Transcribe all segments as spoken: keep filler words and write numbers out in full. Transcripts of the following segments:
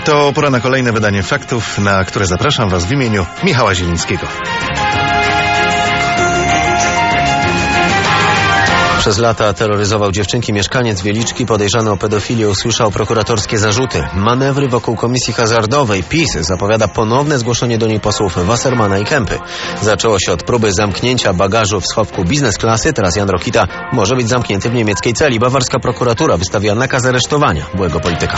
To pora na kolejne wydanie faktów, na które zapraszam Was w imieniu Michała Zielińskiego. Przez lata terroryzował dziewczynki. Mieszkaniec Wieliczki podejrzany o pedofilię usłyszał prokuratorskie zarzuty. Manewry wokół komisji hazardowej. PiS zapowiada ponowne zgłoszenie do niej posłów Wassermana i Kempy. Zaczęło się od próby zamknięcia bagażu w schowku biznesklasy. Teraz Jan Rokita może być zamknięty w niemieckiej celi. Bawarska prokuratura wystawiła nakaz aresztowania byłego polityka.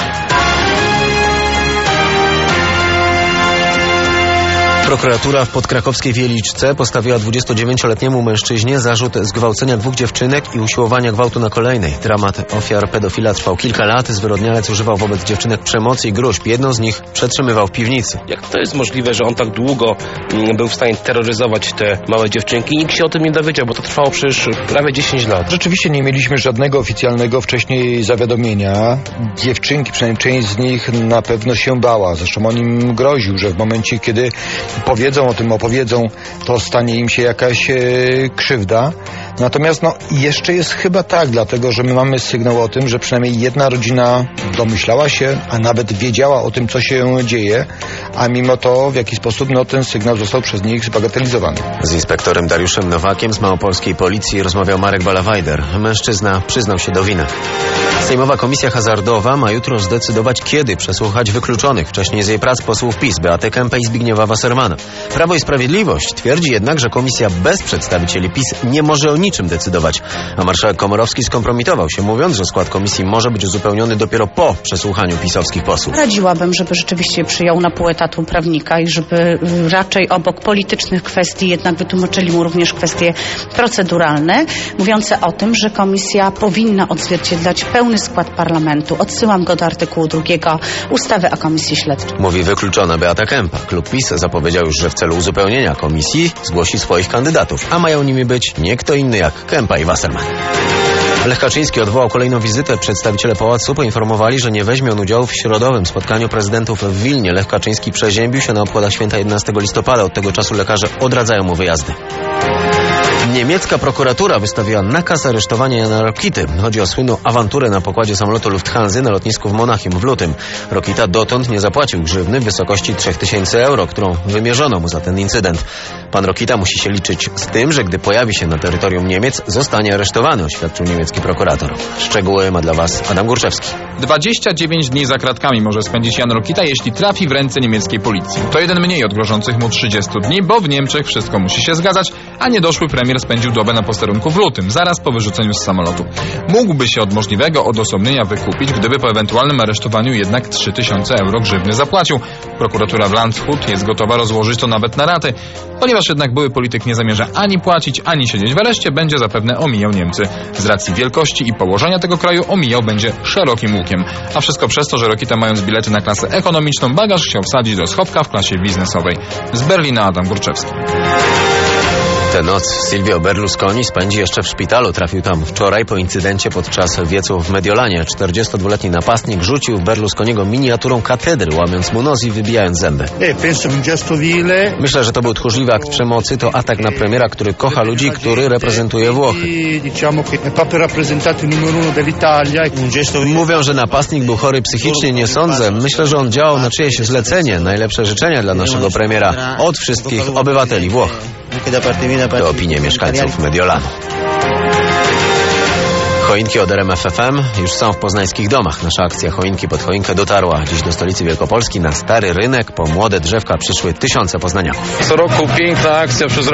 Prokuratura w podkrakowskiej Wieliczce postawiła dwudziestodziewięcioletniemu mężczyźnie zarzut zgwałcenia dwóch dziewczynek i usiłowania gwałtu na kolejnej. Dramat ofiar pedofila trwał kilka lat. Zwyrodnialec używał wobec dziewczynek przemocy i gruźb. Jedną z nich przetrzymywał w piwnicy. Jak to jest możliwe, że on tak długo był w stanie terroryzować te małe dziewczynki? Nikt się o tym nie dowiedział, bo to trwało przecież prawie dziesięć lat. Rzeczywiście nie mieliśmy żadnego oficjalnego wcześniej zawiadomienia. Dziewczynki, przynajmniej część z nich na pewno się bała. Zresztą on im groził, że w momencie, kiedy powiedzą o tym, opowiedzą, to stanie im się jakaś e, krzywda. Natomiast no jeszcze jest chyba tak, dlatego że my mamy sygnał o tym, że przynajmniej jedna rodzina domyślała się, a nawet wiedziała o tym, co się dzieje, a mimo to w jaki sposób no, ten sygnał został przez nich zbagatelizowany. Z inspektorem Dariuszem Nowakiem z małopolskiej policji rozmawiał Marek Balawajder. Mężczyzna przyznał się do winy. Sejmowa Komisja Hazardowa ma jutro zdecydować, kiedy przesłuchać wykluczonych wcześniej z jej prac posłów PiS, Beatę Kempę i Zbigniewa Wassermana. Prawo i Sprawiedliwość twierdzi jednak, że komisja bez przedstawicieli PiS nie może o niczym decydować, a marszałek Komorowski skompromitował się, mówiąc, że skład komisji może być uzupełniony dopiero po przesłuchaniu pisowskich posłów. Radziłabym, żeby rzeczywiście przyjął na pół etatu prawnika i żeby raczej obok politycznych kwestii jednak wytłumaczyli mu również kwestie proceduralne, mówiące o tym, że komisja powinna odzwierciedlać pełny skład parlamentu. Odsyłam go do artykułu drugiego ustawy o komisji śledczej. Mówi wykluczona Beata Kempa. Klub PiS zapowiedział już, że w celu uzupełnienia komisji zgłosi swoich kandydatów, a mają nimi być nie kto inny jak Kempa i Wasserman. Lech Kaczyński odwołał kolejną wizytę. Przedstawiciele pałacu poinformowali, że nie weźmie on udziału w środowym spotkaniu prezydentów w Wilnie. Lech Kaczyński przeziębił się na obchodach święta jedenastego listopada. Od tego czasu lekarze odradzają mu wyjazdy. Niemiecka prokuratura wystawiła nakaz aresztowania Jana Rokity. Chodzi o słynną awanturę na pokładzie samolotu Lufthansy na lotnisku w Monachium w lutym. Rokita dotąd nie zapłacił grzywny w wysokości trzech tysięcy euro, którą wymierzono mu za ten incydent. Pan Rokita musi się liczyć z tym, że gdy pojawi się na terytorium Niemiec, zostanie aresztowany, oświadczył niemiecki prokurator. Szczegóły ma dla Was Adam Górczewski. dwadzieścia dziewięć dni za kratkami może spędzić Jan Rokita, jeśli trafi w ręce niemieckiej policji. To jeden mniej od grożących mu trzydziestu dni, bo w Niemczech wszystko musi się zgadzać, a niedoszły premier spędził dobę na posterunku w lutym, zaraz po wyrzuceniu z samolotu. Mógłby się od możliwego odosobnienia wykupić, gdyby po ewentualnym aresztowaniu jednak trzy tysiące euro grzywny zapłacił. Prokuratura w Landshut jest gotowa rozłożyć to nawet na raty. Ponieważ jednak były polityk nie zamierza ani płacić, ani siedzieć w areszcie, będzie zapewne omijał Niemcy. Z racji wielkości i położenia tego kraju omijał będzie szerokim łukiem. A wszystko przez to, że Rokita, mając bilety na klasę ekonomiczną, bagaż chciał wsadzić do schowka w klasie biznesowej. Z Berlina Adam Górczewski. Tę noc Silvio Berlusconi spędzi jeszcze w szpitalu. Trafił tam wczoraj po incydencie podczas wiecu w Mediolanie. czterdziestodwuletni napastnik rzucił w Berlusconiego miniaturą katedry, łamiąc mu nos i wybijając zęby. Myślę, że to był tchórzliwy akt przemocy. To atak na premiera, który kocha ludzi, który reprezentuje Włochy. Mówią, że napastnik był chory psychicznie. Nie sądzę. Myślę, że on działał na czyjeś zlecenie. Najlepsze życzenia dla naszego premiera od wszystkich obywateli Włoch. To opinie mieszkańców Mediolanu. Choinki od R M F F M już są w poznańskich domach. Nasza akcja Choinki pod choinkę dotarła dziś do stolicy Wielkopolski. Na Stary Rynek po młode drzewka przyszły tysiące poznaniaków. Co roku piękna akcja przez...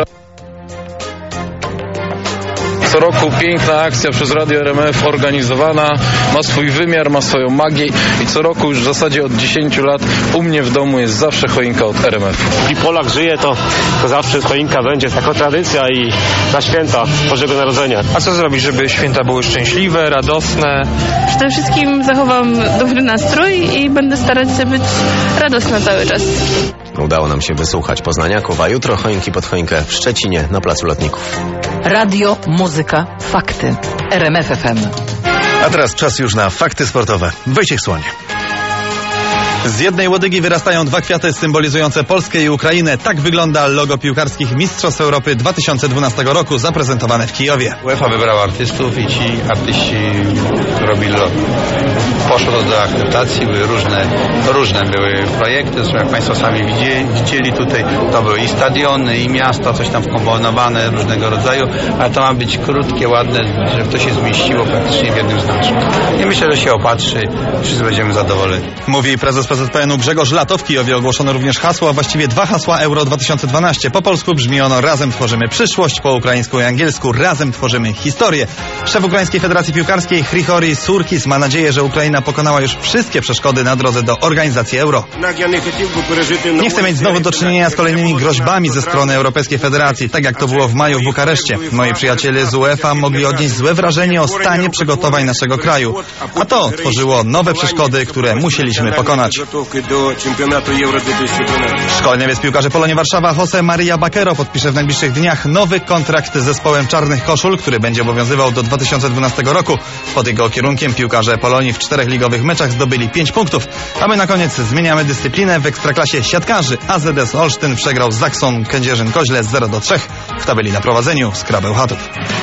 Co roku piękna akcja przez Radio R M F organizowana, ma swój wymiar, ma swoją magię i co roku już w zasadzie od dziesięciu lat u mnie w domu jest zawsze choinka od R M F. I Polak żyje, to, to zawsze choinka będzie taka tradycja i na święta Bożego Narodzenia. A co zrobić, żeby święta były szczęśliwe, radosne? Przede wszystkim zachowam dobry nastrój i będę starać się być radosna cały czas. Udało nam się wysłuchać poznaniaków, a jutro choinki pod choinkę w Szczecinie na Placu Lotników. Radio, muzyka, fakty. R M F F M. A teraz czas już na fakty sportowe. Wojciech Słoń. Z jednej łodygi wyrastają dwa kwiaty symbolizujące Polskę i Ukrainę. Tak wygląda logo piłkarskich Mistrzostw Europy dwa tysiące dwunastego roku, zaprezentowane w Kijowie. UEFA wybrała artystów i ci artyści robili logo. Poszło to do akceptacji, były różne, różne były projekty, zresztą jak Państwo sami widzieli, widzieli tutaj, to były i stadiony, i miasta, coś tam wkomponowane różnego rodzaju, ale to ma być krótkie, ładne, żeby to się zmieściło praktycznie w jednym znaczku. I myślę, że się opatrzy, wszyscy będziemy zadowoleni. Mówi prezes P Z P N u Grzegorz Lato. W Kijowie ogłoszono również hasło, a właściwie dwa hasła Euro dwa tysiące dwanaście. Po polsku brzmi ono: razem tworzymy przyszłość, po ukraińsku i angielsku razem tworzymy historię. Szef Ukraińskiej Federacji Piłkarskiej Hryhorij Surkis ma nadzieję, że Ukraina pokonała już wszystkie przeszkody na drodze do organizacji Euro. Nie chcę mieć znowu do czynienia z kolejnymi groźbami ze strony Europejskiej Federacji, tak jak to było w maju w Bukareszcie. Moi przyjaciele z UEFA mogli odnieść złe wrażenie o stanie przygotowań naszego kraju, a to tworzyło nowe przeszkody, które musieliśmy pokonać. Szkoleniowiec piłkarzy Polonii Warszawa Jose Maria Bakero podpisze w najbliższych dniach nowy kontrakt z zespołem Czarnych Koszul, który będzie obowiązywał do dwa tysiące dwunastego roku. Pod jego kierunkiem piłkarze Polonii w czterech ligowych meczach zdobyli pięć punktów. A my na koniec zmieniamy dyscyplinę. W ekstraklasie siatkarzy A Z S Olsztyn przegrał z Zaksą Kędzierzyn-Koźle zero do trzech. W tabeli na prowadzeniu Skrabę Chatów.